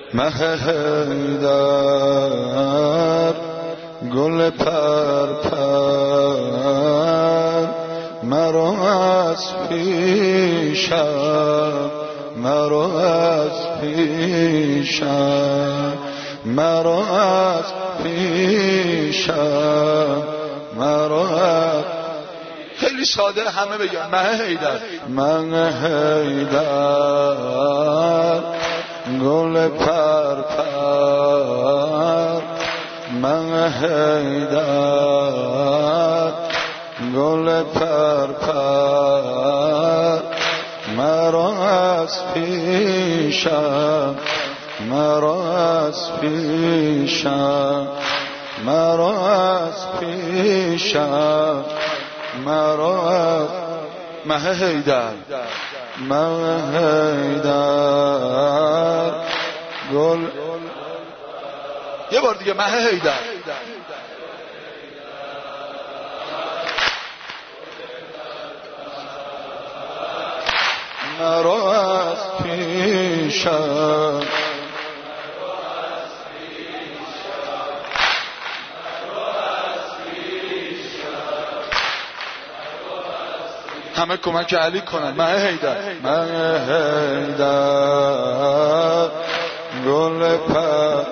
مه حیدر گل پرپر مرا از پیشم، مرا از پیشم، مرا از پیشم، مرا از خیلی ساده همه بگن مه حیدر. مه حیدر گل پرپر، مه حیدر گل پرپر مرا از پیشم، مرا از پیشم، مرا از پیشم، مرا از مه حیدر. مه حیدر گل یه بار دیگه مه حیدر. مرا از پیشم، همه کمک علی کنن. مه حیدر. مه حیدر گل پر،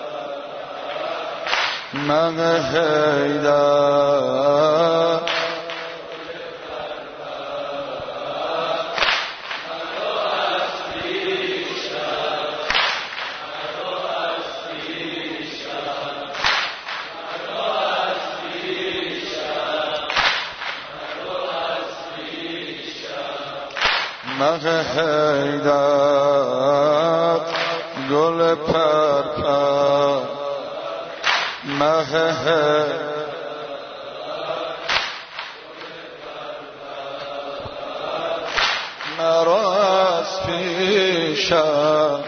مه حیدر مه حیدر گل پرپر، مه حیدر مرا از پیشم،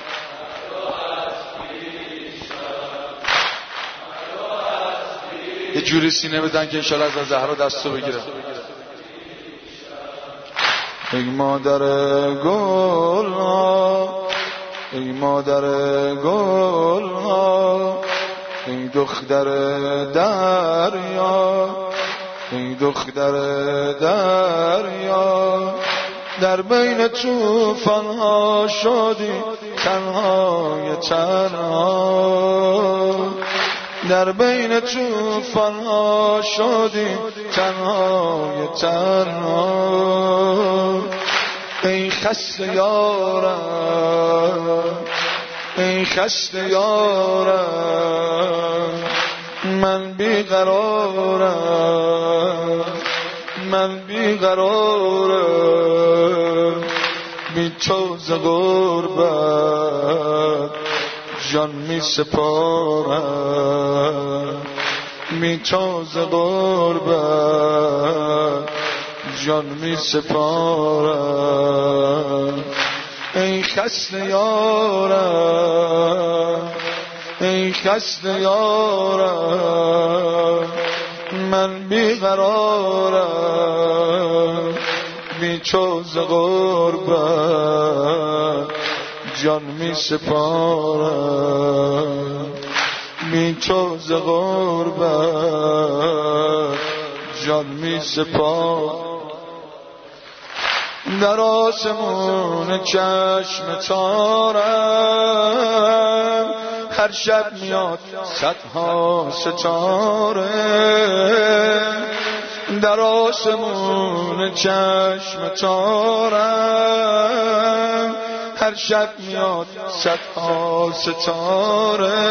یه جوری سینه بدن که انشالله از زهرا دستو بگیره. ای مادر گل ها، ای مادر گل ها، ای دختر دریا، ای دختر دریا، در بین طوفان ها شدی تنهای تنها، در بین طوفان ها شدی تنهای تنها. ای خسته یارم، ای خسته یارم، من بیقرارم، من بیقرارم، بی تو ز غربت جان می سپارم، بی تو ز غربت جان می سپارم. ای خسته یارم، ای خسته یارم، من بیقرارم، بی تو ز غربت جان می سپارم، بی تو ز غربت جان می سپارم. در آسمون چشم تارم هر شب میاد صدها ستاره، در آسمون چشم تارم هر شب میاد صدها ستاره.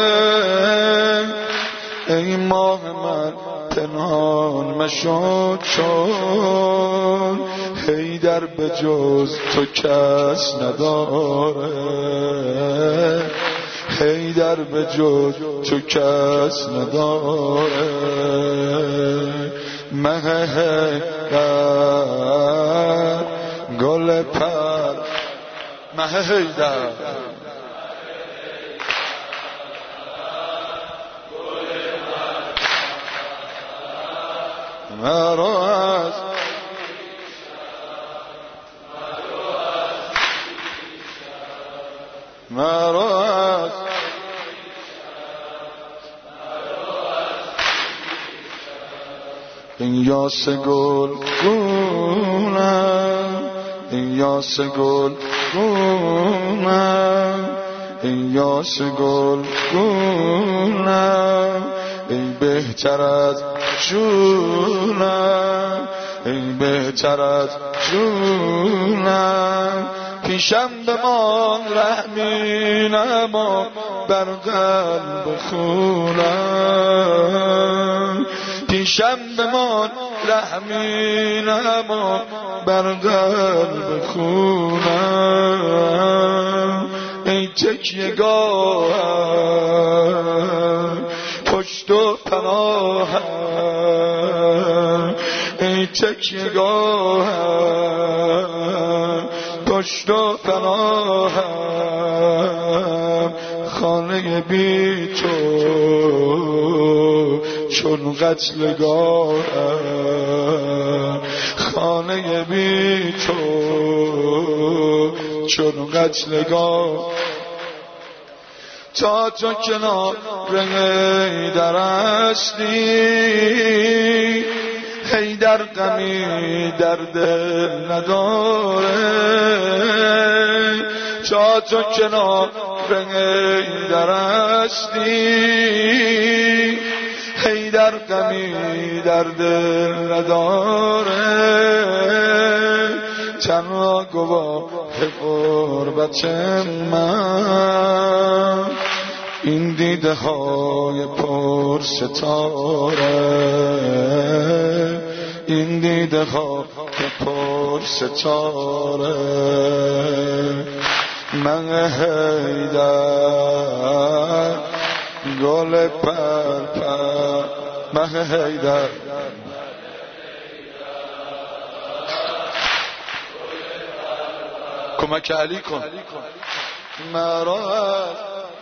ای ماه من پنهان مشو چون حیدر به جز تو کس نداره، حیدر به جز تو کس نداره. مه حیدر گل پر، مه حیدر مرا از مرا این یاس گل گونم، این یاس گل گونم، این یاس گل گونم، ای بهتر از جونم، ای بهتر از جونم. پیشم بمان رحمی نما بر قلب خونم، پیشم بمان رحمی نما بر قلب خونم. ای تکیه‌گاهم پشت و پناهم، ای تکیه‌گاهم پشت و پناهم. خانه بی تو چون قتلگاهم، خانه بی تو چون قتلگاه. تا تو کنار حیدر هستی، حیدر غمی در دل نداره. تا تو کنار حیدر هستی، حیدر غمی در دل نداره. تنها گواه غربت من این دیده های پر ستاره، این دیده های پر ستاره. من حیدر گل پرپر، من حیدر کمک علی کن مرا